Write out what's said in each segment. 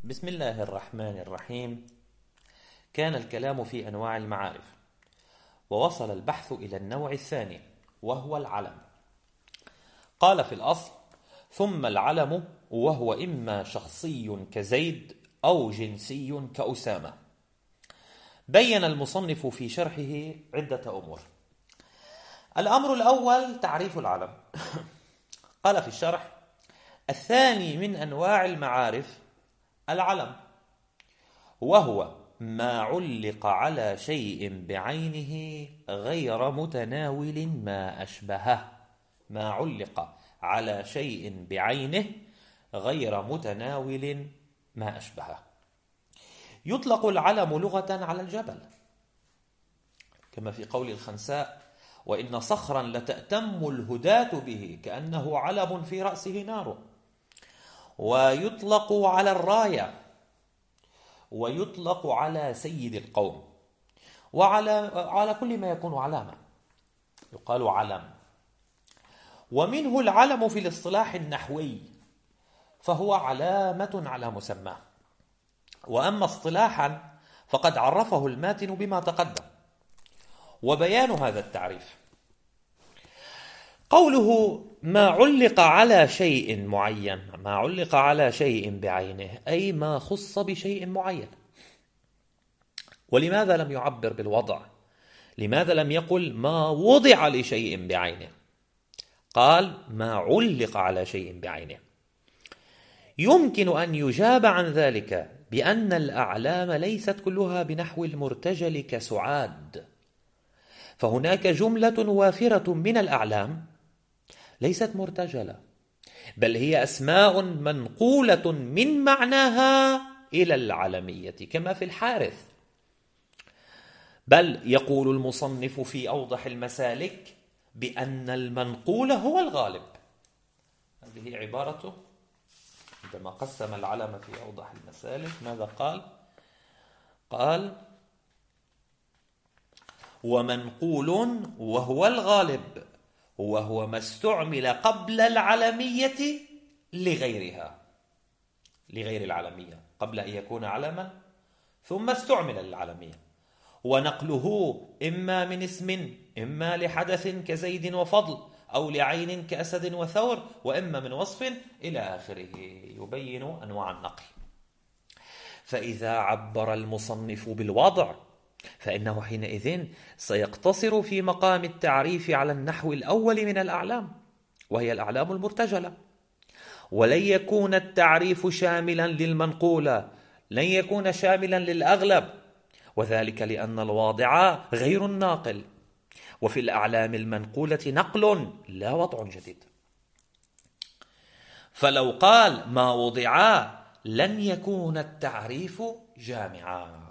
بسم الله الرحمن الرحيم. كان الكلام في أنواع المعارف، ووصل البحث إلى النوع الثاني وهو العلم. قال في الأصل: ثم العلم وهو إما شخصي كزيد أو جنسي كأسامة. بين المصنف في شرحه عدة أمور. الأمر الأول تعريف العلم. قال في الشرح: الثاني من أنواع المعارف العلم، وهو ما علق على شيء بعينه غير متناول ما أشبهه. ما علق على شيء بعينه غير متناول ما أشبهه. يطلق العلم لغة على الجبل، كما في قول الخنساء: وإن صخرا لتأتم الهداة به كأنه علم في رأسه نار. ويطلق على الراية، ويطلق على سيد القوم، وعلى كل ما يكون علامة يقال علم. ومنه العلم في الاصطلاح النحوي، فهو علامة على مسماه. وأما اصطلاحا فقد عرفه الماتن بما تقدم. وبيان هذا التعريف: قوله ما علق على شيء معين، ما علق على شيء بعينه، أي ما خص بشيء معين. ولماذا لم يعبر بالوضع؟ لماذا لم يقل ما وضع لشيء بعينه؟ قال ما علق على شيء بعينه. يمكن أن يجاب عن ذلك بأن الأعلام ليست كلها بنحو المرتجل كسعاد، فهناك جملة وافرة من الأعلام ليست مرتجلة، بل هي أسماء منقولة من معناها إلى العلمية، كما في الحارث. بل يقول المصنف في أوضح المسالك بأن المنقول هو الغالب. هذه عبارته عندما قسم العلم في أوضح المسالك. ماذا قال؟ قال: ومنقول وهو الغالب، وهو ما استعمل قبل العلمية لغيرها، لغير العلمية، قبل أن يكون علما ثم استعمل للعلمية. ونقله إما من اسم، إما لحدث كزيد وفضل، أو لعين كأسد وثور، وإما من وصف إلى آخره، يبين أنواع النقل. فإذا عبر المصنف بالوضع فإنه حينئذ سيقتصر في مقام التعريف على النحو الأول من الأعلام، وهي الأعلام المرتجلة، ولن يكون التعريف شاملا للمنقولة، لن يكون شاملا للأغلب، وذلك لأن الواضع غير الناقل، وفي الأعلام المنقولة نقل لا وضع جديد. فلو قال ما وضعا لن يكون التعريف جامعا.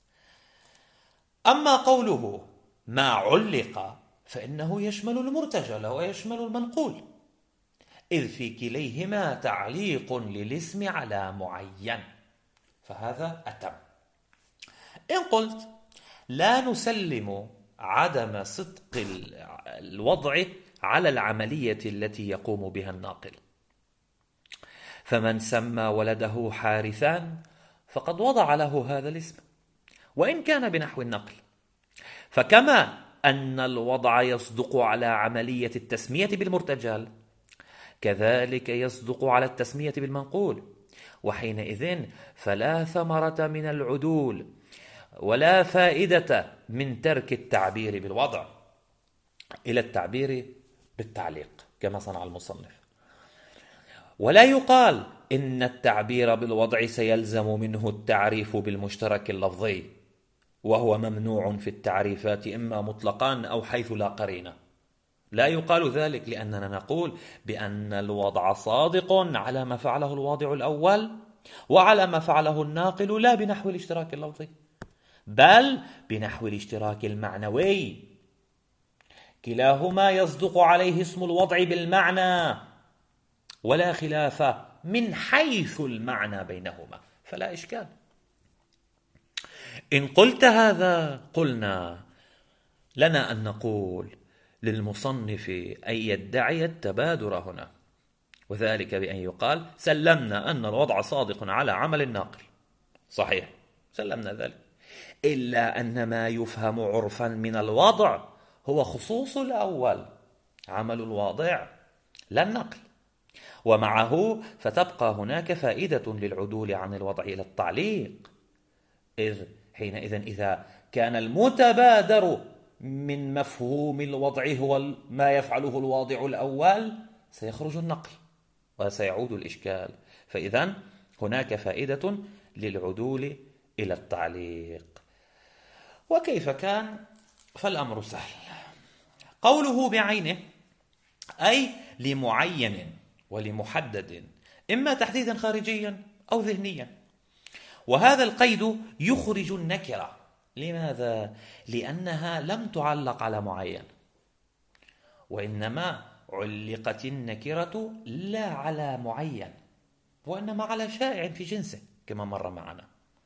أما قوله ما علق فإنه يشمل المرتجل ويشمل المنقول، إذ في كليهما تعليق للاسم على معين، فهذا أتم. إن قلت لا نسلم عدم صدق الوضع على العملية التي يقوم بها الناقل، فمن سمى ولده حارثان فقد وضع له هذا الاسم وإن كان بنحو النقل. فكما أن الوضع يصدق على عملية التسمية بالمرتجل، كذلك يصدق على التسمية بالمنقول، وحينئذ فلا ثمرة من العدول ولا فائدة من ترك التعبير بالوضع إلى التعبير بالتعليق كما صنع المصنف. ولا يقال إن التعبير بالوضع سيلزم منه التعريف بالمشترك اللفظي، وهو ممنوع في التعريفات إما مطلقا أو حيث لا قرينة. لا يقال ذلك، لأننا نقول بأن الوضع صادق على ما فعله الواضع الأول وعلى ما فعله الناقل، لا بنحو الاشتراك اللفظي بل بنحو الاشتراك المعنوي. كلاهما يصدق عليه اسم الوضع بالمعنى، ولا خلاف من حيث المعنى بينهما، فلا إشكال. إن قلت هذا قلنا لنا أن نقول للمصنف أن يدعي التبادر هنا، وذلك بأن يقال سلمنا أن الوضع صادق على عمل الناقل. صحيح، سلمنا ذلك، إلا أن ما يفهم عرفا من الوضع هو خصوص الأول، عمل الواضع لا النقل. ومعه فتبقى هناك فائدة للعدول عن الوضع إلى التعليق، إذ حينئذ إذا كان المتبادر من مفهوم الوضع هو ما يفعله الواضع الأول سيخرج النقل وسيعود الإشكال. فإذا هناك فائدة للعدول إلى التعليق. وكيف كان؟ فالأمر سهل. قوله بعينه أي لمعين ولمحدد، إما تحديدا خارجيا أو ذهنيا. وهذا القيد يخرج النكرة. لماذا؟ لأنها لم تعلق على معين، وإنما علقت النكرة لا على معين، وإنما على شائع في جنسه كما مر معنا.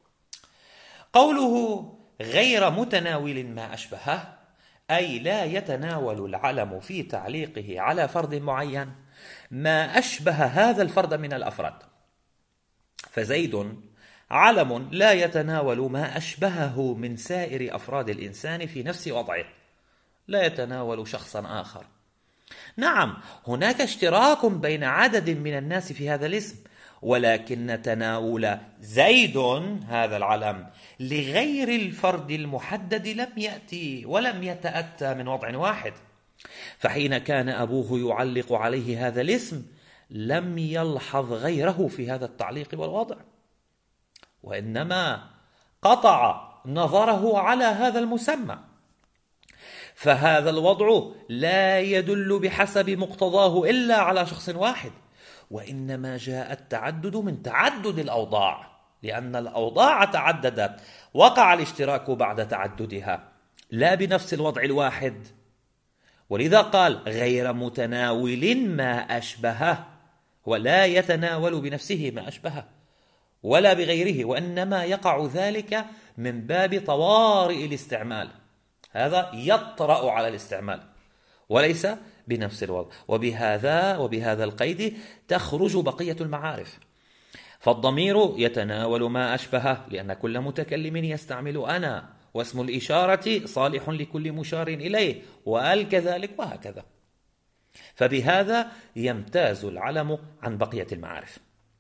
قوله غير متناول ما أشبهه أي لا يتناول العلم في تعليقه على فرد معين ما أشبه هذا الفرد من الأفراد. فزيد علم لا يتناول ما أشبهه من سائر أفراد الإنسان في نفس وضعه، لا يتناول شخصا آخر. نعم، هناك اشتراك بين عدد من الناس في هذا الاسم، ولكن تناول زيد هذا العلم لغير الفرد المحدد لم يأتي ولم يتأتى من وضع واحد. فحين كان أبوه يعلق عليه هذا الاسم لم يلحظ غيره في هذا التعليق والوضع، وإنما قطع نظره على هذا المسمى. فهذا الوضع لا يدل بحسب مقتضاه إلا على شخص واحد، وإنما جاء التعدد من تعدد الأوضاع، لأن الأوضاع تعددت، وقع الاشتراك بعد تعددها لا بنفس الوضع الواحد. ولذا قال غير متناول ما أشبهه، ولا يتناول بنفسه ما أشبهه ولا بغيره، وإنما يقع ذلك من باب طوارئ الاستعمال، هذا يطرأ على الاستعمال وليس بنفس الوضع. وبهذا القيد تخرج بقية المعارف. فالضمير يتناول ما أشبهه لأن كل متكلم يستعمل أنا، واسم الإشارة صالح لكل مشار إليه، وآل كذلك، وهكذا. فبهذا يمتاز العلم عن بقية المعارف.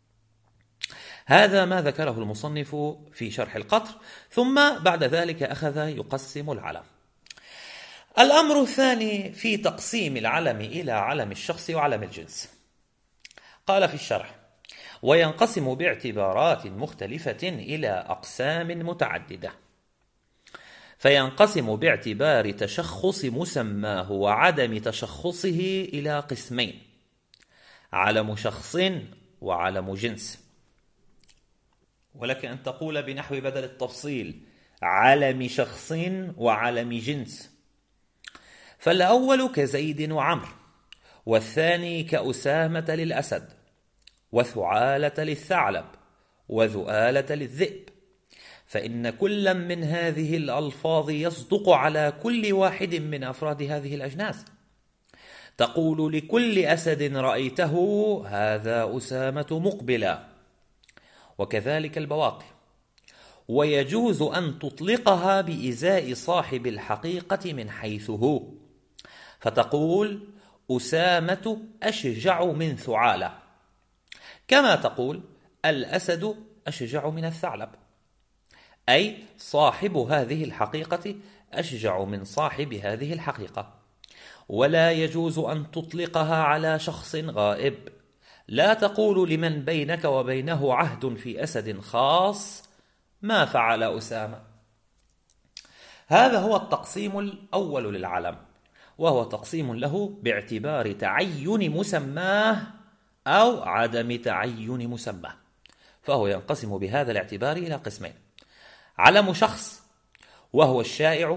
هذا ما ذكره المصنف في شرح القطر، ثم بعد ذلك أخذ يقسم العلم. الأمر الثاني في تقسيم العلم إلى علم الشخص وعلم الجنس. قال في الشرح: وينقسم باعتبارات مختلفة إلى أقسام متعددة. فينقسم باعتبار تشخص مسماه وعدم تشخصه إلى قسمين: علم شخص وعلم جنس. ولك أن تقول بنحو بدل التفصيل علم شخص وعلم جنس. فالأول كزيد وعمر، والثاني كأسامة للأسد، وثعالة للثعلب، وذؤالة للذئب. فإن كل من هذه الألفاظ يصدق على كل واحد من أفراد هذه الأجناس. تقول لكل أسد رأيته هذا أسامة مقبلا، وكذلك البواقي. ويجوز أن تطلقها بإزاء صاحب الحقيقة من حيث هو، فتقول أسامة أشجع من ثعالة، كما تقول الأسد أشجع من الثعلب، أي صاحب هذه الحقيقة أشجع من صاحب هذه الحقيقة. ولا يجوز أن تطلقها على شخص غائب. لا تقول لمن بينك وبينه عهد في أسد خاص ما فعل أسامة. هذا هو التقسيم الأول للعلم، وهو تقسيم له باعتبار تعين مسماه أو عدم تعين مسماه. فهو ينقسم بهذا الاعتبار إلى قسمين: علم شخص، وهو الشائع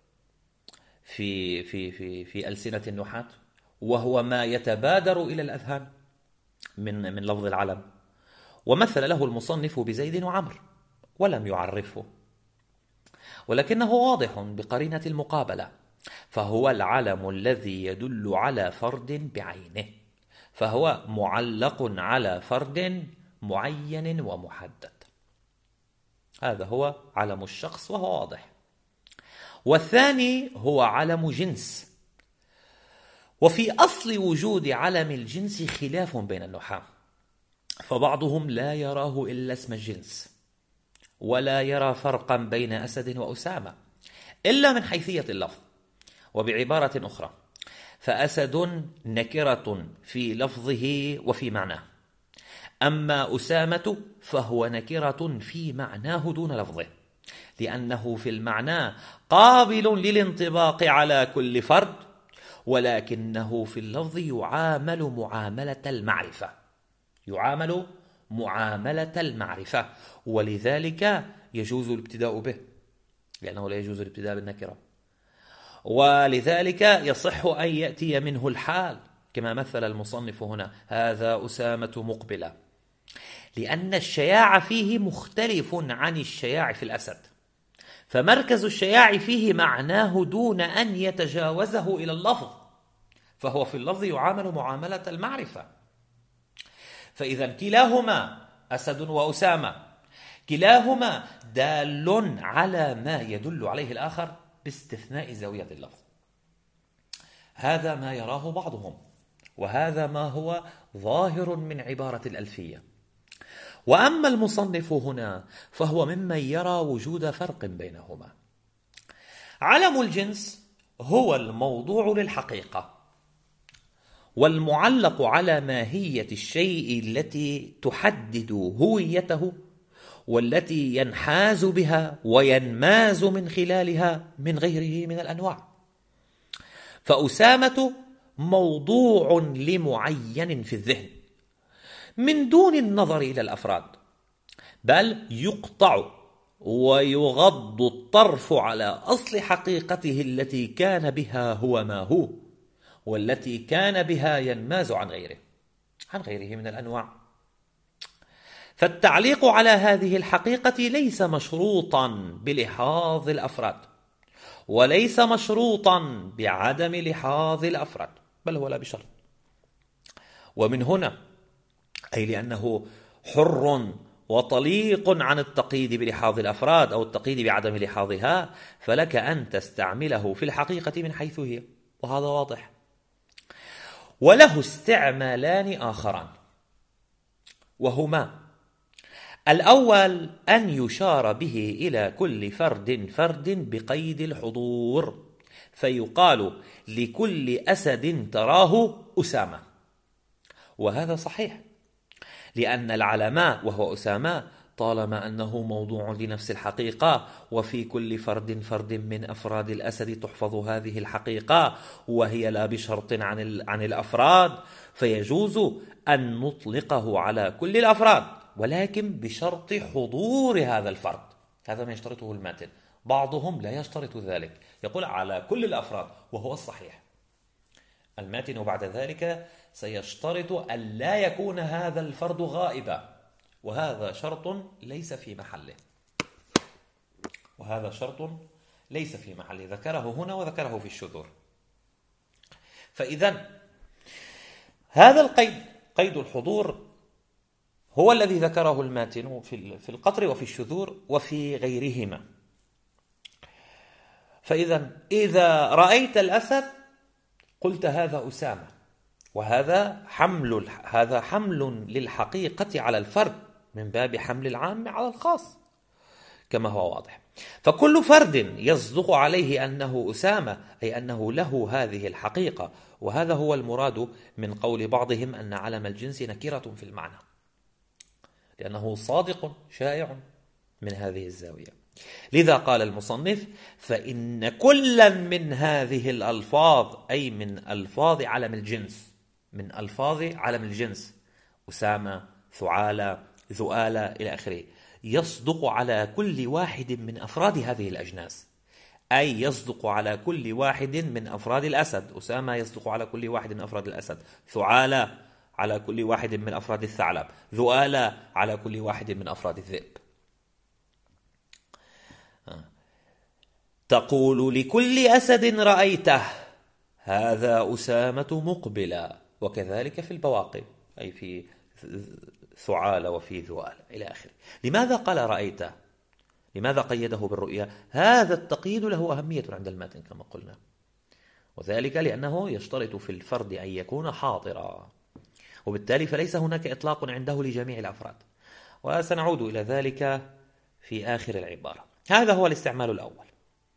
في ألسنة النحاة، وهو ما يتبادر إلى الأذهان من لفظ العلم. ومثل له المصنف بزيد وعمر ولم يعرفه، ولكنه واضح بقرينة المقابلة، فهو العلم الذي يدل على فرد بعينه. فهو معلق على فرد معين ومحدد. هذا هو علم الشخص وهو واضح. والثاني هو علم جنس. وفي أصل وجود علم الجنس خلاف بين النحاة، فبعضهم لا يراه إلا اسم الجنس، ولا يرى فرقا بين أسد وأسامة إلا من حيثية اللفظ. وبعبارة أخرى، فأسد نكرة في لفظه وفي معناه، أما أسامة فهو نكرة في معناه دون لفظه، لأنه في المعنى قابل للانطباق على كل فرد، ولكنه في اللفظ يعامل معاملة المعرفة، يعامل معاملة المعرفة، ولذلك يجوز الابتداء به، لأنه لا يجوز الابتداء بالنكرة. ولذلك يصح أن يأتي منه الحال، كما مثل المصنف هنا: هذا أسامة مقبلة، لأن الشياع فيه مختلف عن الشياع في الأسد، فمركز الشياع فيه معناه دون أن يتجاوزه إلى اللفظ، فهو في اللفظ يعامل معاملة المعرفة. فإذا كلاهما أسد وأسامة، كلاهما دال على ما يدل عليه الآخر باستثناء زاوية اللفظ. هذا ما يراه بعضهم، وهذا ما هو ظاهر من عبارة الألفية. وأما المصنف هنا فهو ممن يرى وجود فرق بينهما. علم الجنس هو الموضوع للحقيقة، والمعلق على ماهية الشيء التي تحدد هويته، والتي ينحاز بها وينماز من خلالها من غيره من الأنواع. فأسامة موضوع لمعين في الذهن من دون النظر إلى الأفراد، بل يقطع ويغض الطرف على أصل حقيقته التي كان بها هو ما هو، والتي كان بها ينماز عن غيره من الأنواع. فالتعليق على هذه الحقيقة ليس مشروطا بلحاظ الأفراد، وليس مشروطا بعدم لحاظ الأفراد، بل هو لا بشرط. ومن هنا، أي لأنه حر وطليق عن التقييد بلحاظ الأفراد أو التقييد بعدم لحاظها، فلك أن تستعمله في الحقيقة من حيث هي، وهذا واضح. وله استعمالان آخران، وهما: الأول أن يشار به إلى كل فرد بقيد الحضور، فيقال لكل أسد تراه أسامة، وهذا صحيح، لأن العلماء وهو أسامة طالما أنه موضوع لنفس الحقيقة، وفي كل فرد من أفراد الأسد تحفظ هذه الحقيقة، وهي لا بشرط عن الأفراد، فيجوز أن نطلقه على كل الأفراد، ولكن بشرط حضور هذا الفرد. هذا ما يشترطه الماتن. بعضهم لا يشترط ذلك، يقول على كل الأفراد، وهو الصحيح. الماتن بعد ذلك سيشترط أن لا يكون هذا الفرد غائبا، وهذا شرط ليس في محله، وهذا شرط ليس في محله، ذكره هنا وذكره في الشذور. فإذا هذا القيد، قيد الحضور، هو الذي ذكره الماتن في القطر وفي الشذور وفي غيرهما. فإذا إذا رأيت الأسد قلت هذا أسامة، وهذا حمل للحقيقة على الفرد من باب حمل العام على الخاص كما هو واضح. فكل فرد يصدق عليه أنه أسامة، أي أنه له هذه الحقيقة، وهذا هو المراد من قول بعضهم أن علم الجنس نكرة في المعنى، لأنه صادق شائع من هذه الزاوية. لذا قال المصنف: فإن كلا من هذه الألفاظ، أي من ألفاظ علم الجنس، من ألفاظ علم الجنس أسامة، ثعالى، ذؤالة إلى آخره، يصدق على كل واحد من أفراد هذه الأجناس، أي يصدق على كل واحد من أفراد الأسد. أسامة يصدق على كل واحد من أفراد الأسد، ثعالى على كل واحد من أفراد الثعلب، ذؤالة على كل واحد من أفراد الذئب. تقول لكل أسد رأيته هذا أسامة مقبلا، وكذلك في البواقي، أي في ثعالة وفي ذؤال إلى آخره. لماذا قال رأيت؟ لماذا قيده بالرؤيا؟ هذا التقييد له أهمية عند الماتن كما قلنا، وذلك لأنه يشترط في الفرد أن يكون حاضرا، وبالتالي فليس هناك إطلاق عنده لجميع الأفراد، وسنعود إلى ذلك في آخر العبارة. هذا هو الاستعمال الأول.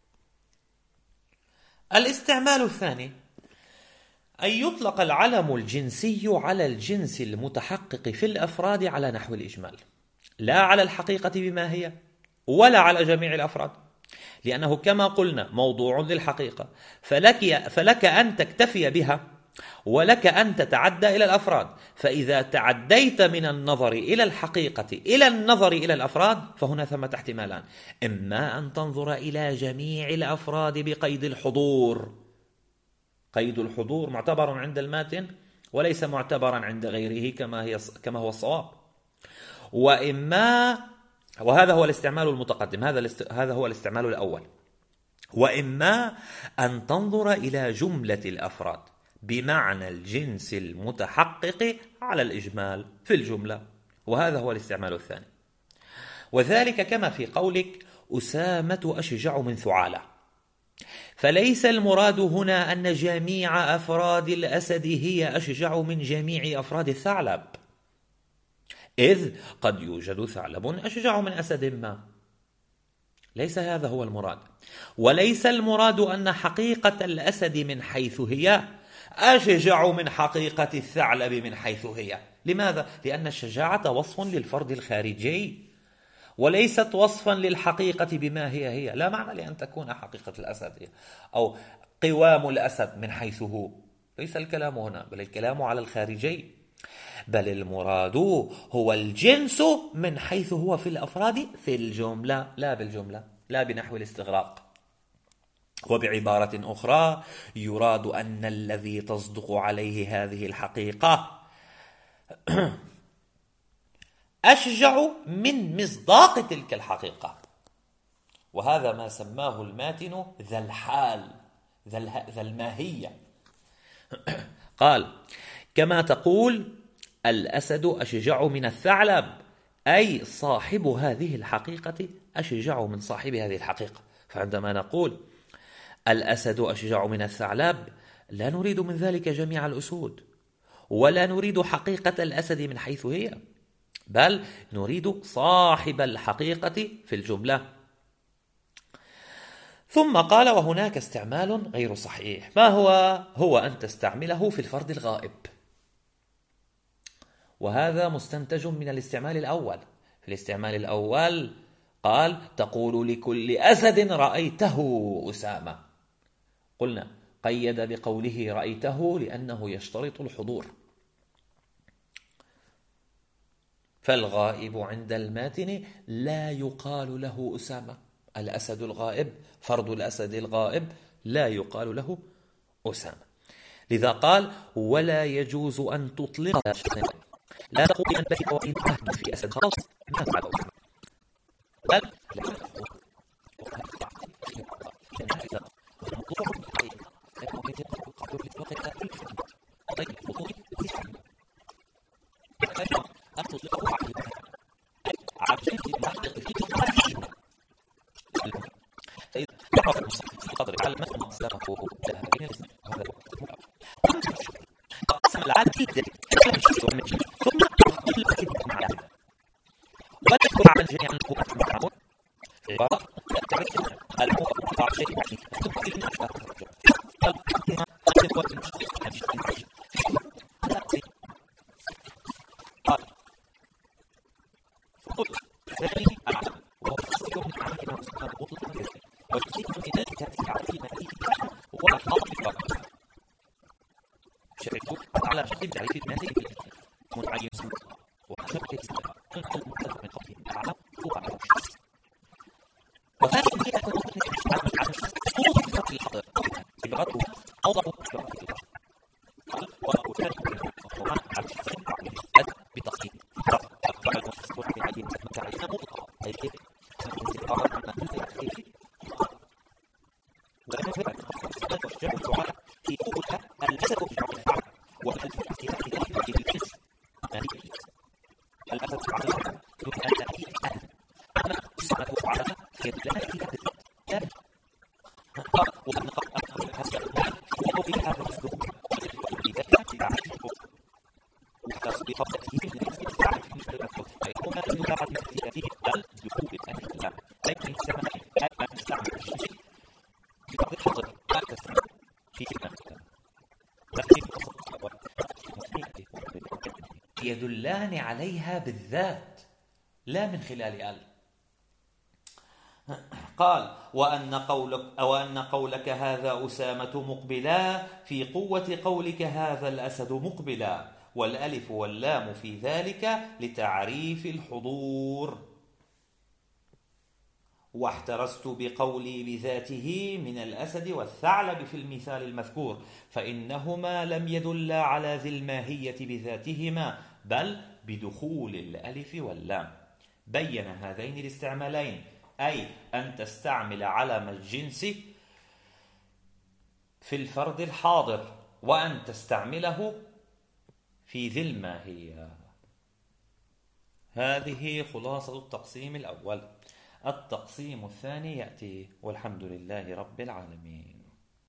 الاستعمال الثاني أن يطلق العلم الجنسي على الجنس المتحقق في الأفراد على نحو الإجمال، لا على الحقيقة بما هي ولا على جميع الأفراد، لأنه كما قلنا موضوع للحقيقة، فلك أن تكتفي بها ولك أن تتعدى إلى الأفراد. فإذا تعديت من النظر إلى الحقيقة إلى النظر إلى الأفراد فهنا ثمة احتمالان: إما أن تنظر إلى جميع الأفراد بقيد الحضور، قيد الحضور معتبر عند الماتن وليس معتبرا عند غيره كما هو الصواب، وهذا هو الاستعمال المتقدم، هذا هو الاستعمال الأول. وإما أن تنظر إلى جملة الأفراد بمعنى الجنس المتحقق على الإجمال في الجملة، وهذا هو الاستعمال الثاني. وذلك كما في قولك أسامة أشجع من ثعالة، فليس المراد هنا أن جميع أفراد الأسد هي أشجع من جميع أفراد الثعلب، إذ قد يوجد ثعلب أشجع من أسد ما، ليس هذا هو المراد. وليس المراد أن حقيقة الأسد من حيث هي أشجع من حقيقة الثعلب من حيث هي. لماذا؟ لأن الشجاعة وصف للفرد الخارجي وليست وصفا للحقيقة بما هي. لا معنى لأن تكون حقيقة الأسد أو قوام الأسد من حيث هو، ليس الكلام هنا، بل الكلام على الخارجي، بل المراد هو الجنس من حيث هو في الأفراد في الجملة، لا بالجملة، لا بنحو الاستغراق. وبعبارة أخرى يراد أن الذي تصدق عليه هذه الحقيقة أشجع من مصداق تلك الحقيقة، وهذا ما سماه الماتن ذا الحال، ذا الماهية. قال كما تقول الأسد أشجع من الثعلب، أي صاحب هذه الحقيقة أشجع من صاحب هذه الحقيقة. فعندما نقول الأسد أشجع من الثعلب لا نريد من ذلك جميع الأسود، ولا نريد حقيقة الأسد من حيث هي، بل نريد صاحب الحقيقة في الجملة. ثم قال وهناك استعمال غير صحيح. ما هو أن تستعمله في الفرد الغائب، وهذا مستنتج من الاستعمال الأول. في الاستعمال الأول قال تقول لكل أسد رأيته أسامة، قلنا قيد بقوله رأيته لأنه يشترط الحضور، فالغائب عند الماتن لا يقال له أسامة، الأسد الغائب، فرد الأسد الغائب لا يقال له أسامة. لذا قال ولا يجوز أن تطلق، لا تقول أن بك وإن أهدف في أسد خلاص ما بعد أسامة، بل يدلان عليها بالذات لا من خلال ال. قال وأن قولك هذا أسامة مقبلا في قوة قولك هذا الأسد مقبلا، والألف واللام في ذلك لتعريف الحضور. واحترزت بقولي بذاته من الأسد والثعلب في المثال المذكور، فإنهما لم يدلا على ذي الماهية بذاتهما بل بدخول الألف واللام. بين هذين الاستعمالين، أي أن تستعمل علم الجنس في الفرد الحاضر، وأن تستعمله في ذي الماهية. هذه خلاصة التقسيم الأول. التقسيم الثاني يأتي، والحمد لله رب العالمين.